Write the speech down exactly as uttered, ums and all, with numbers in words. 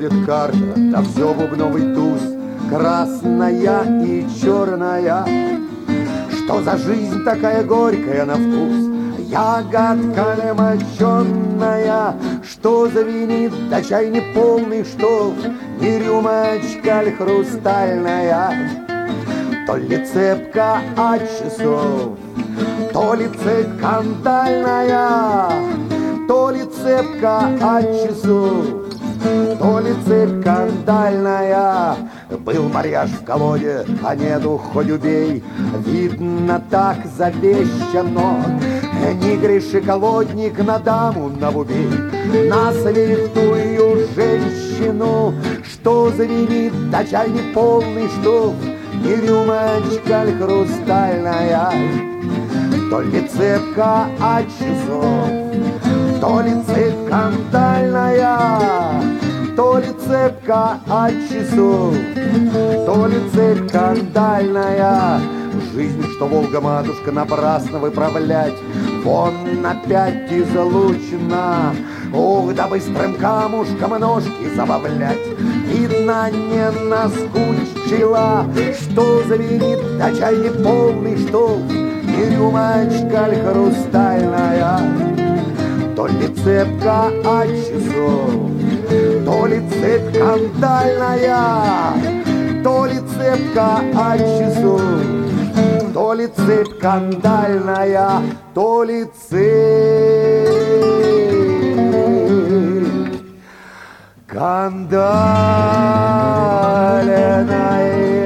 будет карта, да все бубновый туз, красная и черная. Что за жизнь такая горькая на вкус? Ягодка моченая, что звенит, да чай не полный, что не рюмочка ль хрустальная. То ли цепка от часов, то ли цепь кандальная, то ли цепка от часов, то ли цепь кандальная. Был марьяж в колоде, а нету хоть убей, видно так завещано. Не греши, колодник, на даму навубей, на святую женщину. Что звенит, да чай не полный, что не рюмочка ль хрустальная. То ли цепка от часов, то ли цепь кандальная, то ли цепка от часов, то ли цепь кандальная. Жизнь, что Волга-матушка, напрасно выправлять, вон опять излучена. Ух, да быстрым камушком ножки забавлять, видно, не наскучила. Что звенит, да чай не полный, что не рюмочка ль хрустальная. То ли цепка от часов, то ли цепь кандальная, то ли цепка от часов, то ли цепь кандальная, то ли цепь кандальная.